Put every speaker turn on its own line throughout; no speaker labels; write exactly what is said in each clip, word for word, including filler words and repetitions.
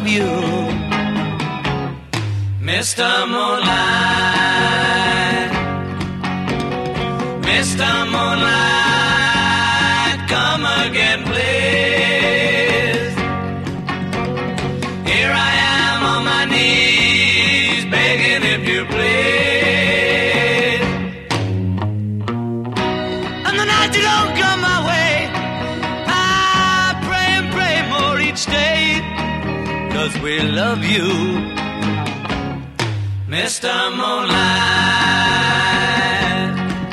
you. Mister Moonlight, Mister Moonlight, come again, please. Here I am on my knees, begging if you please. And the night you don't come my way, I pray and pray more each day, 'cause we love you, Mister Moonlight.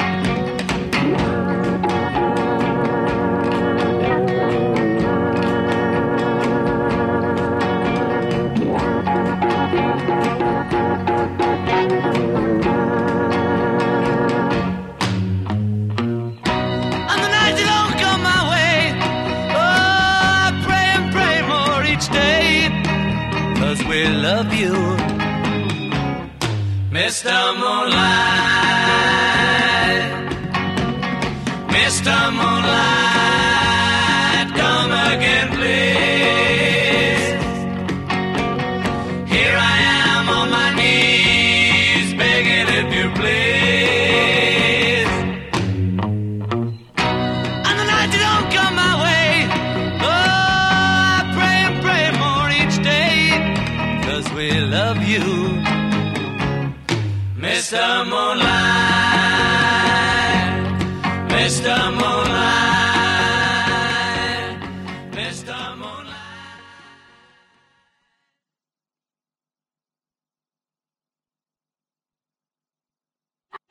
And the night you don't come my way, oh, I pray and pray more each day, 'cause we love you, Mister Moonlight, Mister Moonlight, come again, please. Here I am on my knees, begging if you please. And the night you don't come my way, oh, I pray and pray more each day, 'cause we love you, Mister Moonlight, Mister Moonlight.